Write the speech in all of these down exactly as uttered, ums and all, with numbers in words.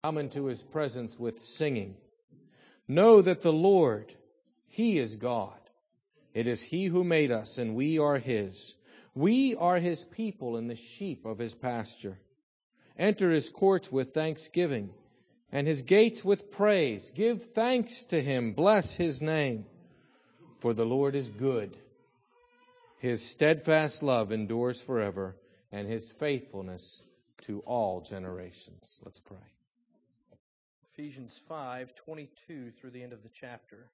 Come into His presence with singing. Know that the Lord, He is God. It is He who made us, and we are His. We are His people and the sheep of His pasture. Enter His courts with thanksgiving, and His gates with praise. Give thanks to Him, bless His name. For the Lord is good. His steadfast love endures forever, and His faithfulness to all generations. Let's pray. Ephesians five, twenty-two through the end of the chapter.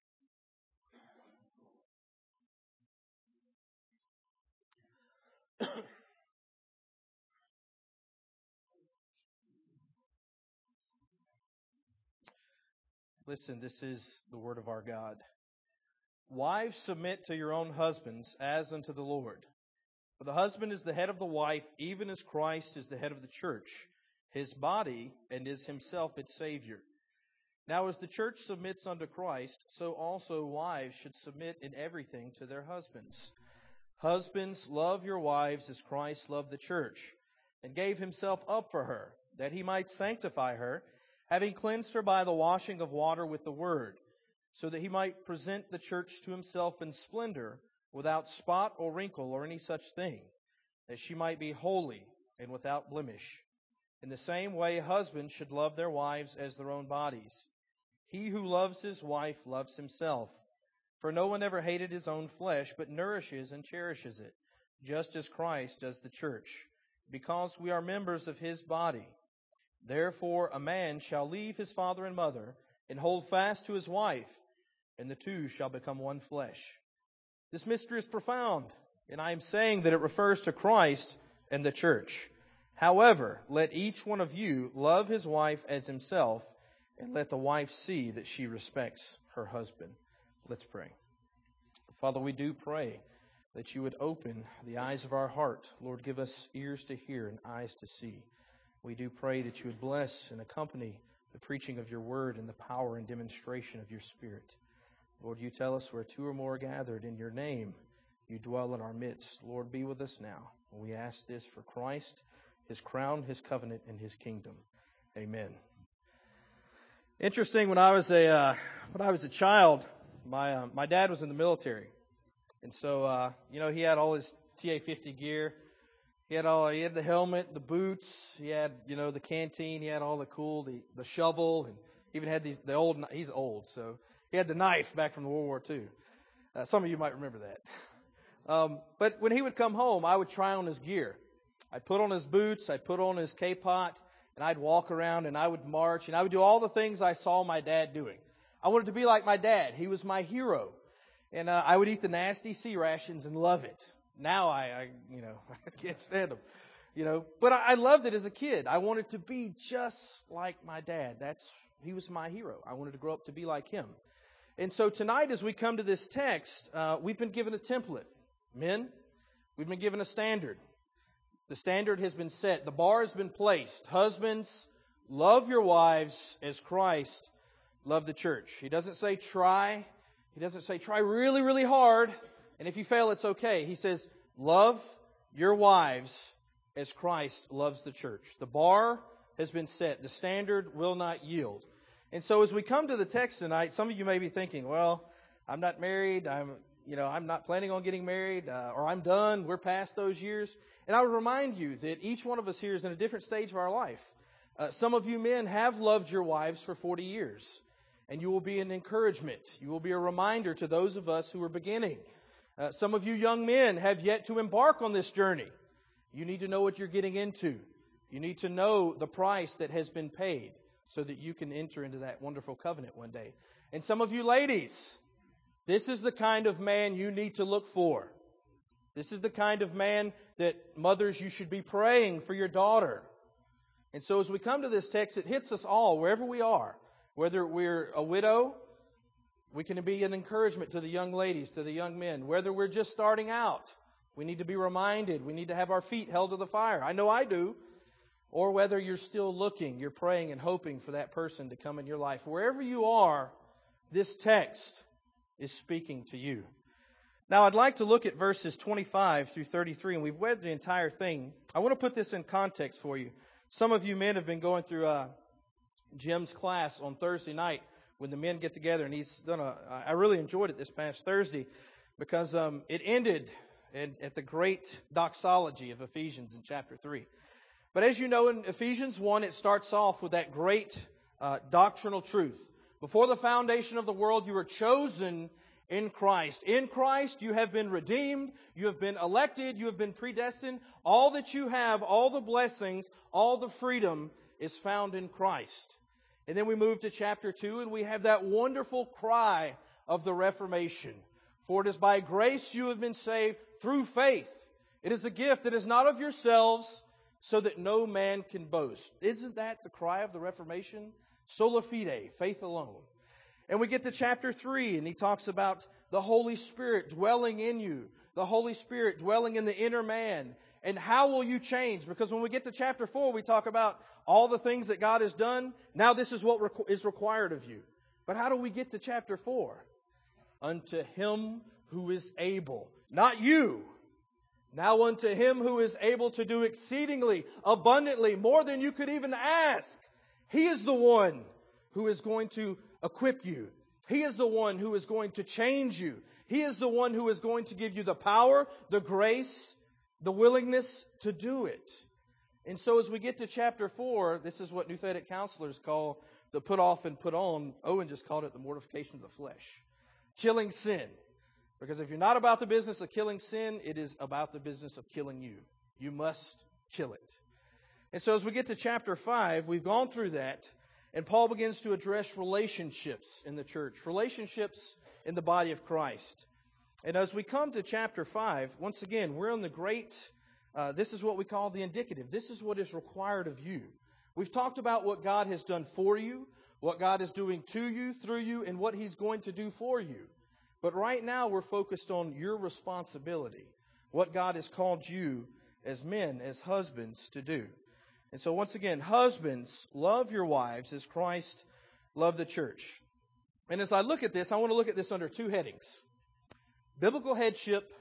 Listen, this is the word of our God. Wives, submit to your own husbands as unto the Lord. For the husband is the head of the wife, even as Christ is the head of the church, His body, and is Himself its Savior. Now as the church submits unto Christ, so also wives should submit in everything to their husbands. Husbands, love your wives as Christ loved the church, and gave Himself up for her, that He might sanctify her, having cleansed her by the washing of water with the word, so that He might present the church to Himself in splendor, without spot or wrinkle or any such thing, that she might be holy and without blemish. In the same way, husbands should love their wives as their own bodies. He who loves his wife loves himself. For no one ever hated his own flesh, but nourishes and cherishes it, just as Christ does the church, because we are members of His body. Therefore a man shall leave his father and mother, and hold fast to his wife, and the two shall become one flesh. This mystery is profound, and I am saying that it refers to Christ and the church. However, let each one of you love his wife as himself, and let the wife see that she respects her husband. Let's pray. Father, we do pray that you would open the eyes of our heart. Lord, give us ears to hear and eyes to see. We do pray that you would bless and accompany the preaching of your word and the power and demonstration of your Spirit. Lord, you tell us where two or more are gathered in your name, you dwell in our midst. Lord, be with us now. We ask this for Christ, His crown, His covenant, and His kingdom. Amen. Interesting, when I was a uh, when I was a child, my uh, my dad was in the military, and so uh, you know he had all his T A fifty gear. He had all he had the helmet, the boots. He had you know the canteen. He had all the cool the the shovel, and even had these the old. He's old, so he had the knife back from World War Two. Uh, some of you might remember that. Um, but when he would come home, I would try on his gear. I'd put on his boots. I'd put on his K-pot. And I'd walk around and I would march and I would do all the things I saw my dad doing. I wanted to be like my dad. He was my hero. And uh, I would eat the nasty sea rations and love it. Now I, I you know, I can't stand them. You know, but I, I loved it as a kid. I wanted to be just like my dad. That's he was my hero. I wanted to grow up to be like him. And so tonight, as we come to this text, uh, we've been given a template. Men, we've been given a standard. The standard has been set. The bar has been placed. Husbands, love your wives as Christ loved the church. He doesn't say try. He doesn't say try really, really hard. And if you fail, it's okay. He says love your wives as Christ loves the church. The bar has been set. The standard will not yield. And so as we come to the text tonight, some of you may be thinking, well, I'm not married. I'm, you know, I'm not planning on getting married, uh, or I'm done. We're past those years. And I would remind you that each one of us here is in a different stage of our life. Uh, some of you men have loved your wives for forty years. And you will be an encouragement. You will be a reminder to those of us who are beginning. Uh, some of you young men have yet to embark on this journey. You need to know what you're getting into. You need to know the price that has been paid so that you can enter into that wonderful covenant one day. And some of you ladies, this is the kind of man you need to look for. This is the kind of man that mothers, you should be praying for your daughter. And so as we come to this text, it hits us all, wherever we are. Whether we're a widow, we can be an encouragement to the young ladies, to the young men. Whether we're just starting out, we need to be reminded. We need to have our feet held to the fire. I know I do. Or whether you're still looking, you're praying and hoping for that person to come in your life. Wherever you are, this text is speaking to you. Now, I'd like to look at verses twenty-five through thirty-three, and we've read the entire thing. I want to put this in context for you. Some of you men have been going through uh, Jim's class on Thursday night when the men get together, and he's done a. I really enjoyed it this past Thursday because um, it ended at, at the great doxology of Ephesians in chapter three. But as you know, in Ephesians one, it starts off with that great uh, doctrinal truth. Before the foundation of the world, you were chosen in Christ. In Christ, you have been redeemed, you have been elected, you have been predestined. All that you have, all the blessings, all the freedom is found in Christ. And then we move to chapter two, and we have that wonderful cry of the Reformation. For it is by grace you have been saved through faith. It is a gift. It is not of yourselves, so that no man can boast. Isn't that the cry of the Reformation? Sola fide, faith alone. And we get to chapter three, and he talks about the Holy Spirit dwelling in you, the Holy Spirit dwelling in the inner man. And how will you change? Because when we get to chapter four, we talk about all the things that God has done. Now this is what is required of you. But how do we get to chapter four? Unto him who is able, not you. Now unto him who is able to do exceedingly, abundantly, more than you could even ask. He is the one who is going to equip you. He is the one who is going to change you. He is the one who is going to give you the power, the grace, the willingness to do it. And so as we get to chapter four, this is what Nouthetic counselors call the put off and put on. Owen just called it the mortification of the flesh. Killing sin. Because if you're not about the business of killing sin, it is about the business of killing you. You must kill it. And so as we get to chapter five, we've gone through that, and Paul begins to address relationships in the church, relationships in the body of Christ. And as we come to chapter five, once again, we're on the great, uh, this is what we call the indicative. This is what is required of you. We've talked about what God has done for you, what God is doing to you, through you, and what He's going to do for you. But right now we're focused on your responsibility, what God has called you as men, as husbands to do. And so once again, husbands, love your wives as Christ loved the church. And as I look at this, I want to look at this under two headings. Biblical headship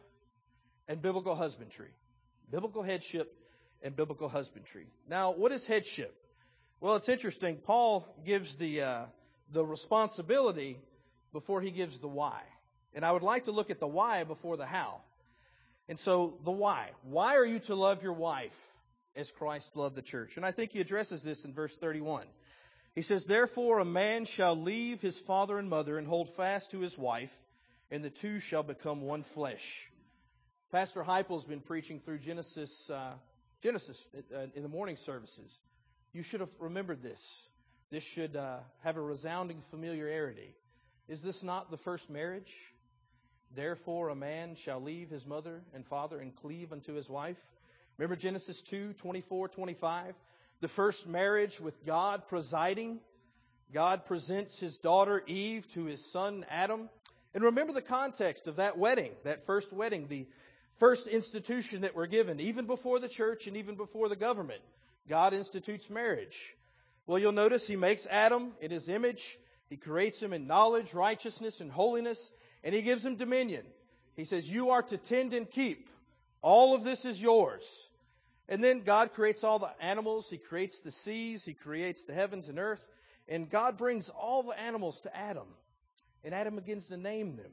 and biblical husbandry. Biblical headship and biblical husbandry. Now, what is headship? Well, it's interesting. Paul gives the uh, the responsibility before he gives the why. And I would like to look at the why before the how. And so the why. Why are you to love your wife as Christ loved the church? And I think he addresses this in verse thirty-one. He says, therefore a man shall leave his father and mother and hold fast to his wife, and the two shall become one flesh. Pastor Heipel's been preaching through Genesis, uh, Genesis uh, in the morning services. You should have remembered this. This should uh, have a resounding familiarity. Is this not the first marriage? Therefore a man shall leave his mother and father and cleave unto his wife. Remember Genesis two, twenty-four, twenty-five? The first marriage with God presiding. God presents his daughter Eve to his son Adam. And remember the context of that wedding, that first wedding, the first institution that we're given, even before the church and even before the government. God institutes marriage. Well, you'll notice he makes Adam in his image. He creates him in knowledge, righteousness, and holiness. And he gives him dominion. He says, you are to tend and keep. All of this is yours. And then God creates all the animals. He creates the seas. He creates the heavens and earth. And God brings all the animals to Adam. And Adam begins to name them.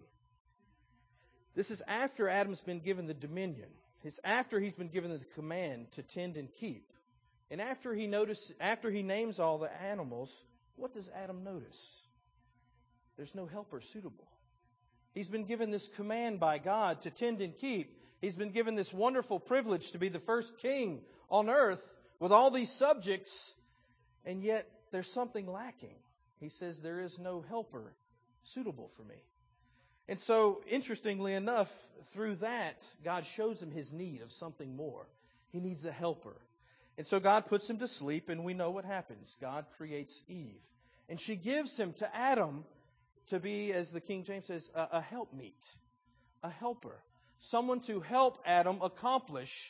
This is after Adam's been given the dominion. It's after he's been given the command to tend and keep. And after he notice, after he names all the animals, what does Adam notice? There's no helper suitable. He's been given this command by God to tend and keep. He's been given this wonderful privilege to be the first king on earth with all these subjects, and yet there's something lacking. He says there is no helper suitable for me. And so, interestingly enough, through that, God shows him his need of something more. He needs a helper. And so God puts him to sleep, and we know what happens. God creates Eve. And she gives him to Adam to be, as the King James says, a, a helpmeet, a helper. Someone to help Adam accomplish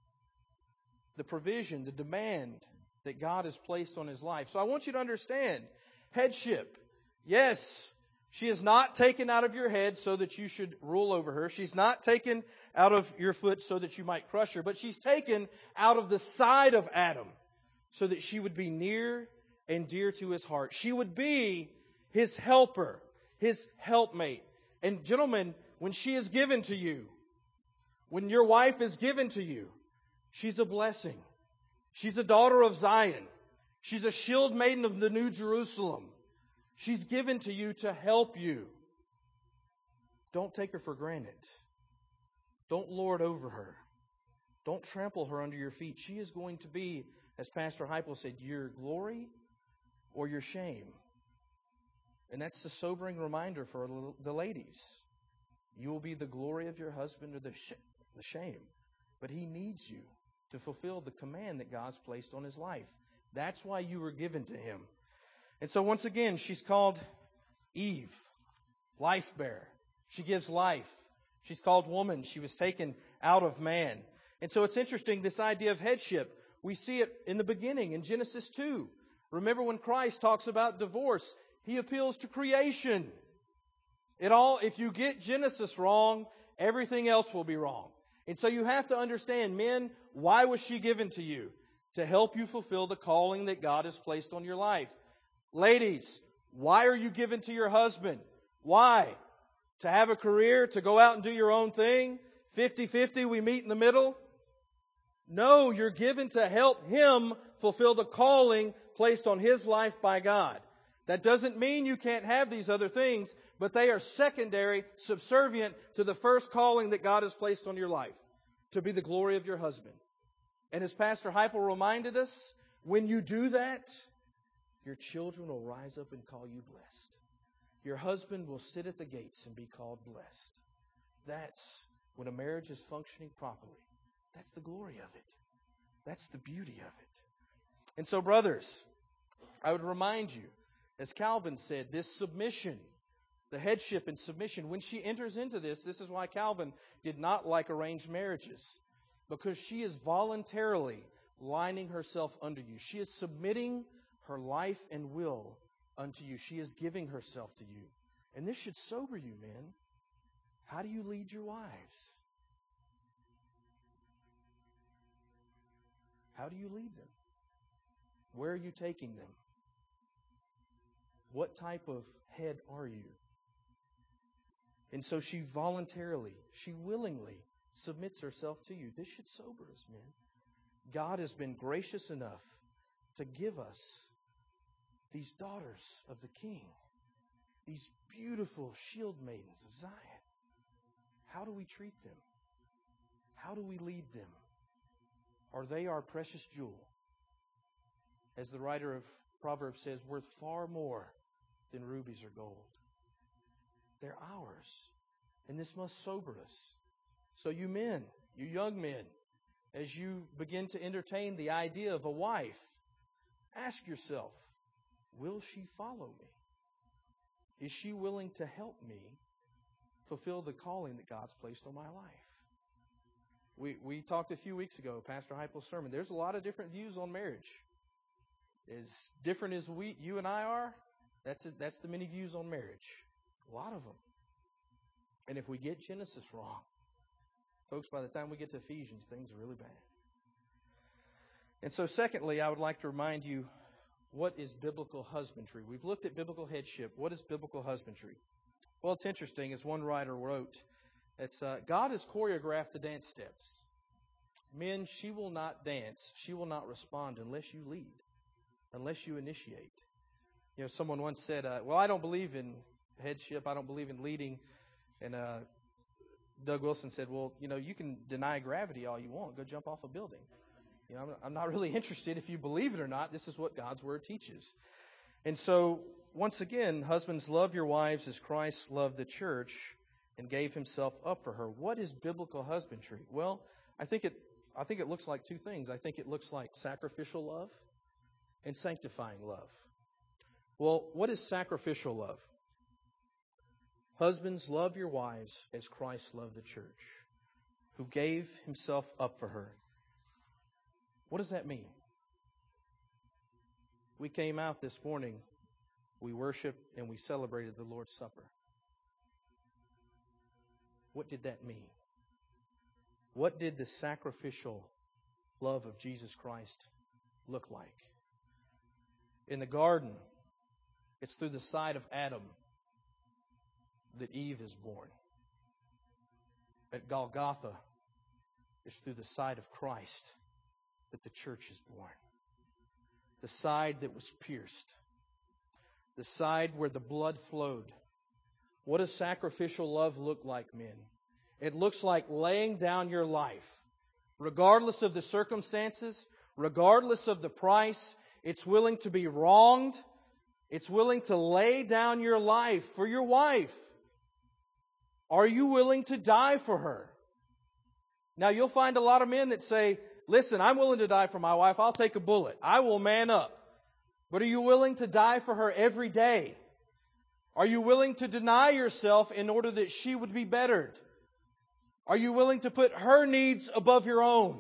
the provision, the demand that God has placed on his life. So I want you to understand, headship. Yes, she is not taken out of your head so that you should rule over her. She's not taken out of your foot so that you might crush her. But she's taken out of the side of Adam so that she would be near and dear to his heart. She would be his helper, his helpmate. And gentlemen, when she is given to you, when your wife is given to you, she's a blessing. She's a daughter of Zion. She's a shield maiden of the New Jerusalem. She's given to you to help you. Don't take her for granted. Don't lord over her. Don't trample her under your feet. She is going to be, as Pastor Heipel said, your glory or your shame. And that's a sobering reminder for the ladies. You will be the glory of your husband or the, sh- the shame. But he needs you to fulfill the command that God's placed on his life. That's why you were given to him. And so once again, she's called Eve, life bearer. She gives life. She's called woman. She was taken out of man. And so it's interesting, this idea of headship. We see it in the beginning in Genesis two. Remember when Christ talks about divorce, he appeals to creation. It all, if you get Genesis wrong, everything else will be wrong. And so you have to understand, men, why was she given to you? To help you fulfill the calling that God has placed on your life. Ladies, why are you given to your husband? Why? To have a career, to go out and do your own thing? fifty-fifty, we meet in the middle? No, you're given to help him fulfill the calling placed on his life by God. That doesn't mean you can't have these other things, but they are secondary, subservient to the first calling that God has placed on your life, to be the glory of your husband. And as Pastor Heipel reminded us, when you do that, your children will rise up and call you blessed. Your husband will sit at the gates and be called blessed. That's when a marriage is functioning properly. That's the glory of it. That's the beauty of it. And so, brothers, I would remind you, as Calvin said, this submission, the headship and submission, when she enters into this, this is why Calvin did not like arranged marriages, because she is voluntarily lining herself under you. She is submitting her life and will unto you. She is giving herself to you. And this should sober you, men. How do you lead your wives? How do you lead them? Where are you taking them? What type of head are you? And so she voluntarily, she willingly submits herself to you. This should sober us, men. God has been gracious enough to give us these daughters of the King, these beautiful shield maidens of Zion. How do we treat them? How do we lead them? Are they our precious jewel? As the writer of Proverbs says, worth far more than rubies or gold. They're ours. And this must sober us. So you men, you young men, as you begin to entertain the idea of a wife, ask yourself, will she follow me? Is she willing to help me fulfill the calling that God's placed on my life? We we talked a few weeks ago, Pastor Heipel's sermon. There's a lot of different views on marriage. As different as we, you and I are, that's that's the many views on marriage. A lot of them. And if we get Genesis wrong, folks, by the time we get to Ephesians, things are really bad. And so secondly, I would like to remind you, what is biblical husbandry? We've looked at biblical headship. What is biblical husbandry? Well, it's interesting, as one writer wrote, it's uh, God has choreographed the dance steps. Men, she will not dance. She will not respond unless you lead, unless you initiate. You know, someone once said, uh, well, I don't believe in headship. I don't believe in leading. And uh, Doug Wilson said, well, you know, you can deny gravity all you want. Go jump off a building. You know, I'm, I'm not really interested if you believe it or not. This is what God's Word teaches. And so, once again, husbands, love your wives as Christ loved the church and gave himself up for her. What is biblical husbandry? Well, I think it I think it looks like two things. I think it looks like sacrificial love and sanctifying love. Well, what is sacrificial love? Husbands, love your wives as Christ loved the church, who gave himself up for her. What does that mean? We came out this morning, we worshiped and we celebrated the Lord's Supper. What did that mean? What did the sacrificial love of Jesus Christ look like? In the garden, it's through the side of Adam that Eve is born. At Golgotha, it's through the side of Christ that the church is born. The side that was pierced. The side where the blood flowed. What does sacrificial love look like, men? It looks like laying down your life. Regardless of the circumstances, regardless of the price, it's willing to be wronged. It's willing to lay down your life for your wife. Are you willing to die for her? Now, you'll find a lot of men that say, listen, I'm willing to die for my wife. I'll take a bullet. I will man up. But are you willing to die for her every day? Are you willing to deny yourself in order that she would be bettered? Are you willing to put her needs above your own?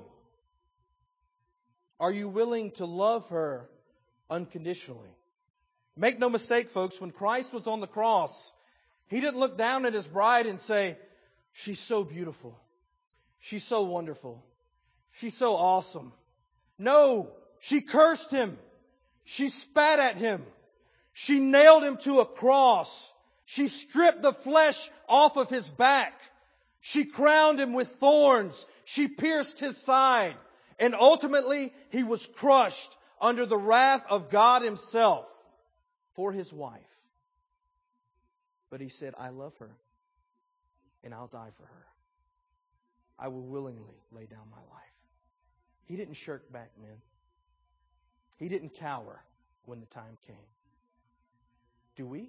Are you willing to love her unconditionally? Make no mistake, folks, when Christ was on the cross, He didn't look down at His bride and say, she's so beautiful. She's so wonderful. She's so awesome. No, she cursed Him. She spat at Him. She nailed Him to a cross. She stripped the flesh off of His back. She crowned Him with thorns. She pierced His side. And ultimately, He was crushed under the wrath of God Himself for His wife. But He said, I love her, and I'll die for her. I will willingly lay down my life. He didn't shirk back, men. He didn't cower when the time came. Do we?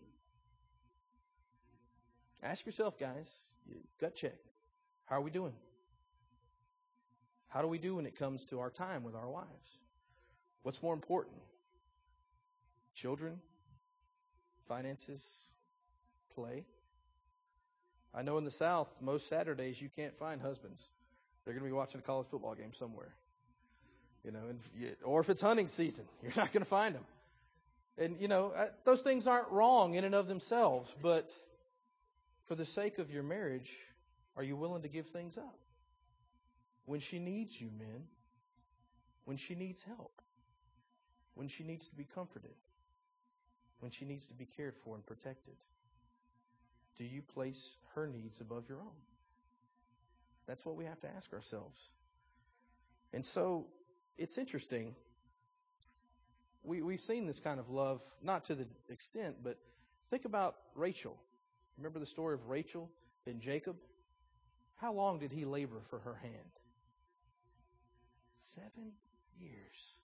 Ask yourself, guys. Gut check. How are we doing? How do we do when it comes to our time with our wives? What's more important? Children? Finances? Play? I know in the South, most Saturdays you can't find husbands. They're going to be watching a college football game somewhere. You know, and, or if it's hunting season, you're not going to find them. And, you know, those things aren't wrong in and of themselves, but for the sake of your marriage, are you willing to give things up? When she needs you, men, when she needs help, when she needs to be comforted, when she needs to be cared for and protected, do you place her needs above your own? That's what we have to ask ourselves. And so, it's interesting. We, we've seen this kind of love, not to the extent, but think about Rachel. Remember the story of Rachel and Jacob? How long did he labor for her hand? Seven years.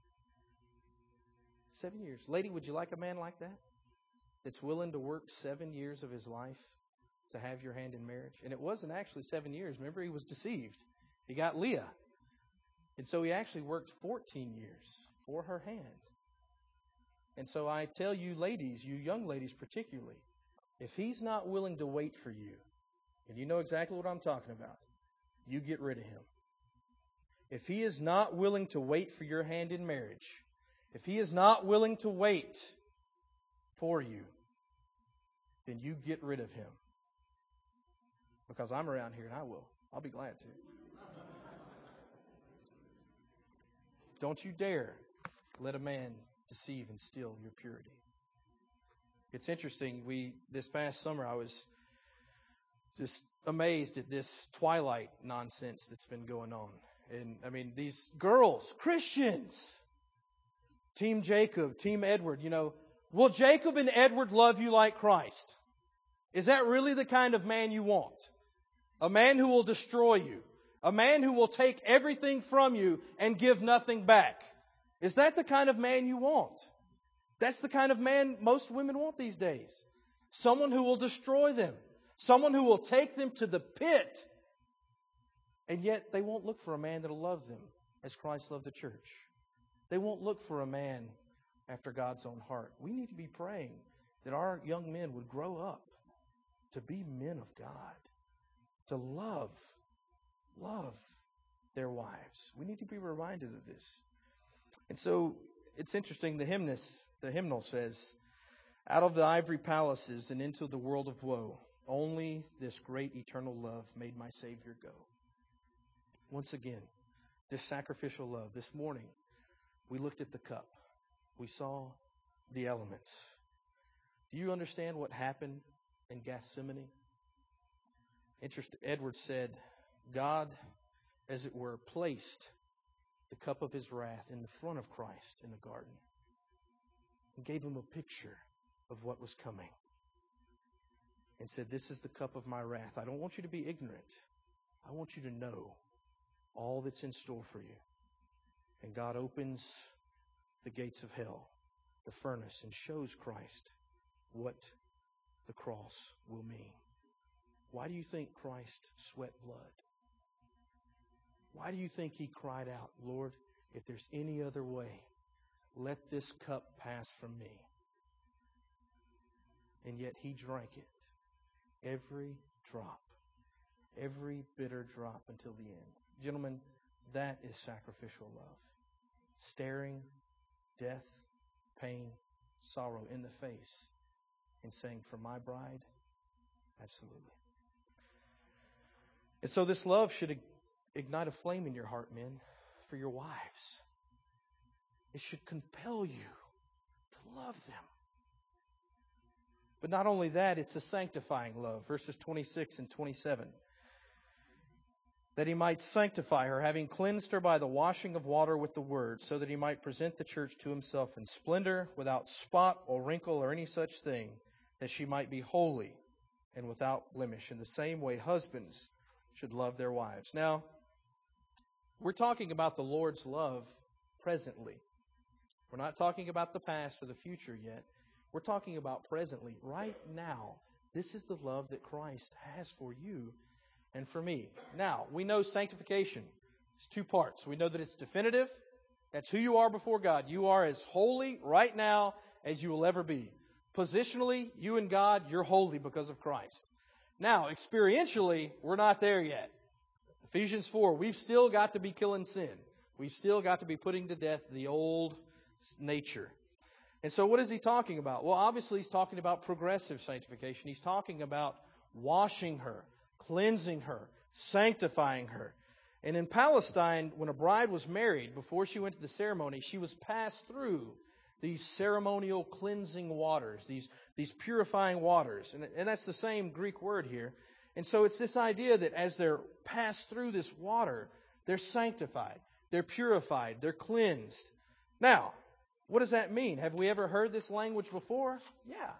Seven years. Lady, would you like a man like that? That's willing to work seven years of his life to have your hand in marriage? And it wasn't actually seven years. Remember, he was deceived. He got Leah. And so he actually worked fourteen years for her hand. And so I tell you ladies, you young ladies particularly, if he's not willing to wait for you, and you know exactly what I'm talking about, you get rid of him. If he is not willing to wait for your hand in marriage, if he is not willing to wait for you, then you get rid of him. Because I'm around here and I will. I'll be glad to. Don't you dare let a man deceive and steal your purity. It's interesting. We this past summer I was just amazed at this Twilight nonsense that's been going on. And I mean, these girls, Christians, Team Jacob, Team Edward, you know, will Jacob and Edward love you like Christ? Is that really the kind of man you want? A man who will destroy you. A man who will take everything from you and give nothing back. Is that the kind of man you want? That's the kind of man most women want these days. Someone who will destroy them. Someone who will take them to the pit. And yet they won't look for a man that will love them as Christ loved the church. They won't look for a man after God's own heart. We need to be praying that our young men would grow up to be men of God. To love, love their wives. We need to be reminded of this. And so it's interesting, the hymnist, the hymnal says, out of the ivory palaces and into the world of woe, only this great eternal love made my Savior go. Once again, this sacrificial love. This morning, we looked at the cup. We saw the elements. Do you understand what happened in Gethsemane? Interesting. Edwards said, God, as it were, placed the cup of his wrath in the front of Christ in the garden and gave him a picture of what was coming and said, this is the cup of my wrath. I don't want you to be ignorant. I want you to know all that's in store for you. And God opens the gates of hell, the furnace, and shows Christ what the cross will mean. Why do you think Christ sweat blood? Why do you think he cried out, Lord, if there's any other way, let this cup pass from me? And yet he drank it, every drop, every bitter drop until the end. Gentlemen, that is sacrificial love. Staring death, pain, sorrow in the face and saying, for my bride, absolutely. And so this love should ignite a flame in your heart, men, for your wives. It should compel you to love them. But not only that, it's a sanctifying love. Verses twenty-six and twenty-seven. That he might sanctify her, having cleansed her by the washing of water with the word, so that he might present the church to himself in splendor, without spot or wrinkle or any such thing, that she might be holy and without blemish. In the same way, husbands should love their wives. Now, we're talking about the Lord's love presently. We're not talking about the past or the future yet. We're talking about presently, right now. This is the love that Christ has for you and for me. Now, we know sanctification is two parts. We know that it's definitive. That's who you are before God. You are as holy right now as you will ever be. Positionally, you and God, you're holy because of Christ. Now, experientially, we're not there yet. Ephesians four, we've still got to be killing sin. We've still got to be putting to death the old nature. And so what is he talking about? Well, obviously he's talking about progressive sanctification. He's talking about washing her, cleansing her, sanctifying her. And in Palestine, when a bride was married, before she went to the ceremony, she was passed through these ceremonial cleansing waters, these, these purifying waters. And, and that's the same Greek word here. And so it's this idea that as they're passed through this water, they're sanctified, they're purified, they're cleansed. Now, what does that mean? Have we ever heard this language before? Yeah.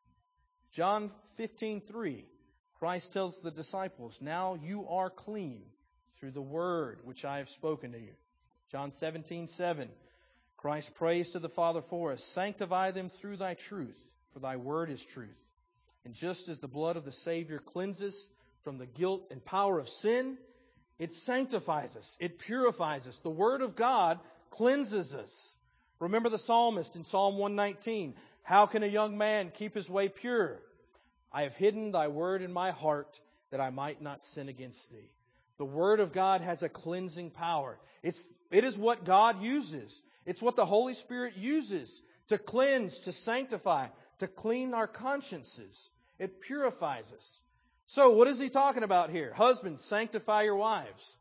John fifteen three. Christ tells the disciples, now you are clean through the word which I have spoken to you. John seventeen seven. Christ prays to the Father for us, sanctify them through thy truth, for thy word is truth. And just as the blood of the Savior cleanses from the guilt and power of sin, it sanctifies us, it purifies us. The word of God cleanses us. Remember the psalmist in Psalm one nineteen. How can a young man keep his way pure? I have hidden thy word in my heart that I might not sin against thee. The word of God has a cleansing power. It's, it is what God uses. It's what the Holy Spirit uses to cleanse, to sanctify, to clean our consciences. It purifies us. So what is he talking about here? Husbands, sanctify your wives.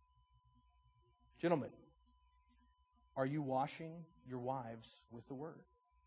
Gentlemen, are you washing your wives with the word?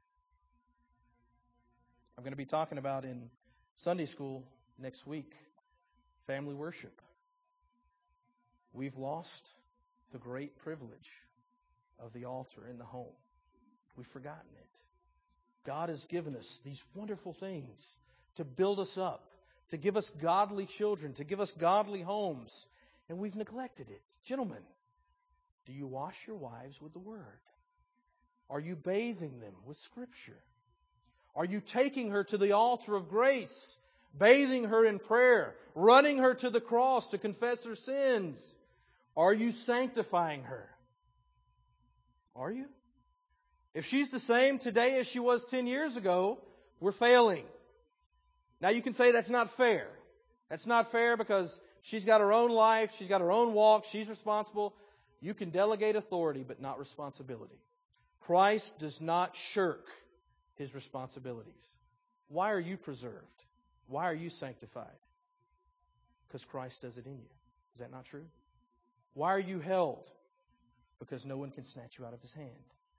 I'm going to be talking about in Sunday school next week, family worship. We've lost the great privilege of the altar in the home. We've forgotten it. God has given us these wonderful things to build us up, to give us godly children, to give us godly homes, and we've neglected it. Gentlemen, do you wash your wives with the word? Are you bathing them with Scripture? Are you taking her to the altar of grace, bathing her in prayer, running her to the cross to confess her sins? Are you sanctifying her? Are you? If she's the same today as she was ten years ago, we're failing. Now you can say that's not fair. That's not fair because she's got her own life, she's got her own walk, she's responsible. You can delegate authority, but not responsibility. Christ does not shirk His responsibilities. Why are you preserved? Why are you sanctified? Because Christ does it in you. Is that not true? Why are you held? Because no one can snatch you out of His hand.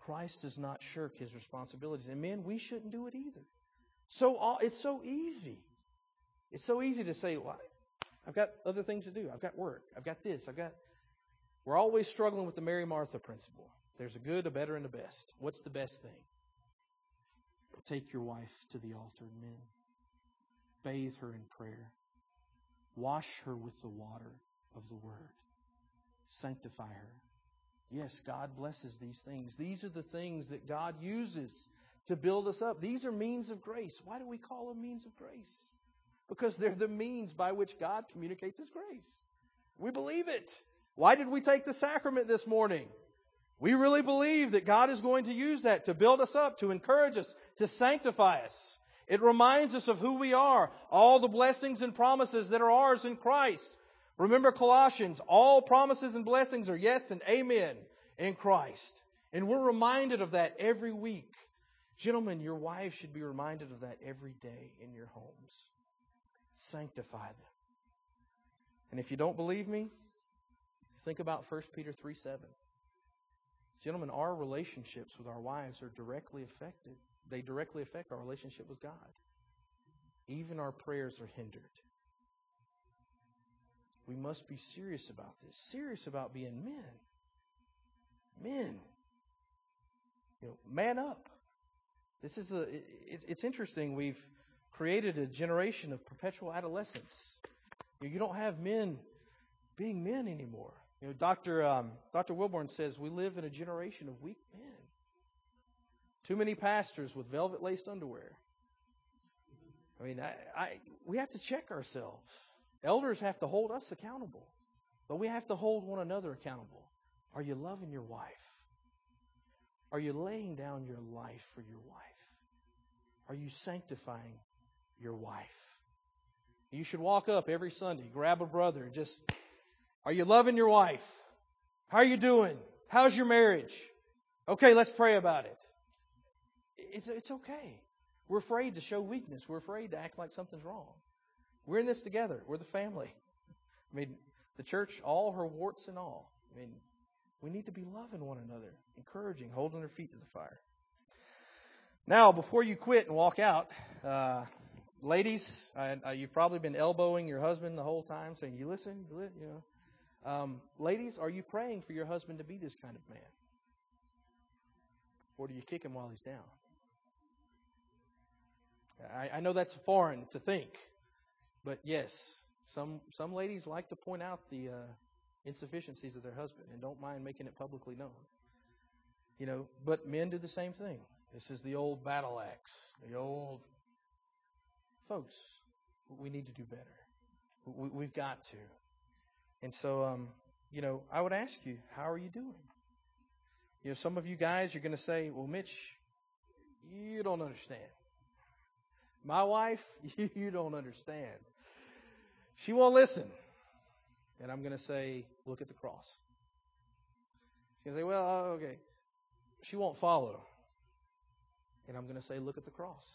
Christ does not shirk His responsibilities. And men, we shouldn't do it either. So it's so easy. It's so easy to say, well, I've got other things to do. I've got work. I've got this. I've got... We're always struggling with the Mary Martha principle. There's a good, a better, and a best. What's the best thing? Take your wife to the altar, men. Bathe her in prayer. Wash her with the water of the Word. Sanctify her. Yes, God blesses these things. These are the things that God uses to build us up. These are means of grace. Why do we call them means of grace? Because they're the means by which God communicates His grace. We believe it. Why did we take the sacrament this morning? We really believe that God is going to use that to build us up, to encourage us, to sanctify us. It reminds us of who we are, all the blessings and promises that are ours in Christ. Remember Colossians, all promises and blessings are yes and amen in Christ. And we're reminded of that every week. Gentlemen, your wives should be reminded of that every day in your homes. Sanctify them. And if you don't believe me, think about First Peter three seven. Gentlemen, our relationships with our wives are directly affected. They directly affect our relationship with God. Even our prayers are hindered. We must be serious about this. Serious about being men. Men. You know, man up. This is a. It's, it's interesting. We've created a generation of perpetual adolescence. You, you don't have men being men anymore. You know, Doctor Um, Doctor Wilborn says we live in a generation of weak men. Too many pastors with velvet-laced underwear. I mean, I, I we have to check ourselves. Elders have to hold us accountable, but we have to hold one another accountable. Are you loving your wife? Are you laying down your life for your wife? Are you sanctifying your wife? You should walk up every Sunday, grab a brother, and just, are you loving your wife? How are you doing? How's your marriage? Okay, let's pray about it. It's, it's okay. We're afraid to show weakness. We're afraid to act like something's wrong. We're in this together. We're the family. I mean, the church, all her warts and all. I mean, we need to be loving one another, encouraging, holding their feet to the fire. Now, before you quit and walk out, uh, ladies, I, I, you've probably been elbowing your husband the whole time, saying, "You listen, you, li-, you know." Um, ladies, are you praying for your husband to be this kind of man, or do you kick him while he's down? I, I know that's foreign to think, but yes, some some ladies like to point out the uh, insufficiencies of their husband and don't mind making it publicly known. You know, but men do the same thing. This is the old battle axe. The old folks. We need to do better. We, we've got to. And so, um, you know, I would ask you, how are you doing? You know, some of you guys, you're going to say, "Well, Mitch, you don't understand. My wife, you don't understand. She won't listen." And I'm going to say, look at the cross. She's going to say, "Well, okay." She won't follow. And I'm going to say, look at the cross.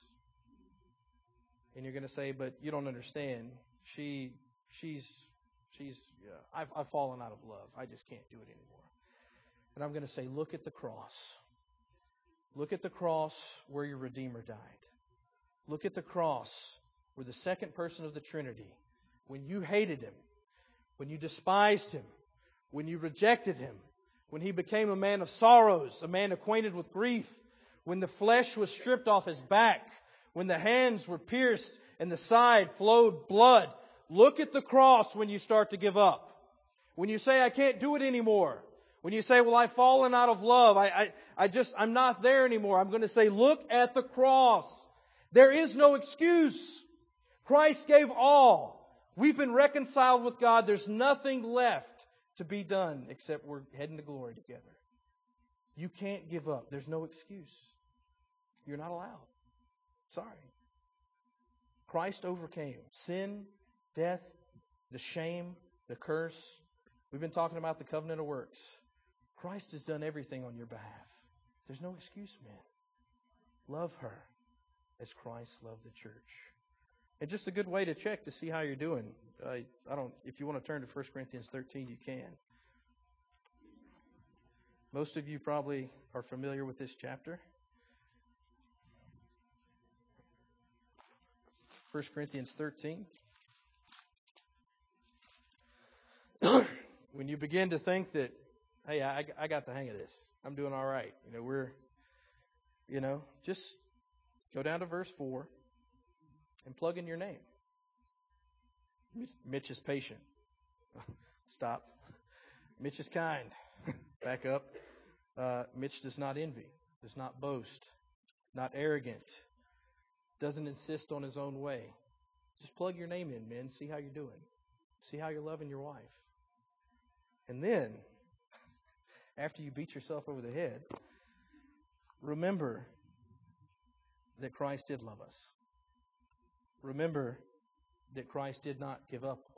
And you're going to say, "But you don't understand. She, she's, she's, yeah, I've, I've fallen out of love. I just can't do it anymore." And I'm going to say, look at the cross. Look at the cross where your Redeemer died. Look at the cross where the second person of the Trinity, when you hated Him, when you despised Him, when you rejected Him, when He became a man of sorrows, a man acquainted with grief, when the flesh was stripped off His back, when the hands were pierced and the side flowed blood. Look at the cross when you start to give up. When you say, "I can't do it anymore." When you say, "Well, I've fallen out of love. I, I, I just, I'm not there anymore." I'm going to say, look at the cross. There is no excuse. Christ gave all. We've been reconciled with God. There's nothing left to be done except we're heading to glory together. You can't give up. There's no excuse. You're not allowed. Sorry. Christ overcame sin, death, the shame, the curse. We've been talking about the covenant of works. Christ has done everything on your behalf. There's no excuse, man. Love her as Christ loved the church. And just a good way to check to see how you're doing. I, I don't. If you want to turn to First Corinthians thirteen, you can. Most of you probably are familiar with this chapter. First Corinthians thirteen. When you begin to think that, hey, I, I got the hang of this. I'm doing all right. You know, we're, you know, just go down to verse four and plug in your name. Mitch is patient. Stop. Mitch is kind. Back up. Uh, Mitch does not envy, does not boast, not arrogant, doesn't insist on his own way. Just plug your name in, men. See how you're doing. See how you're loving your wife. And then, after you beat yourself over the head, remember that Christ did love us. Remember that Christ did not give up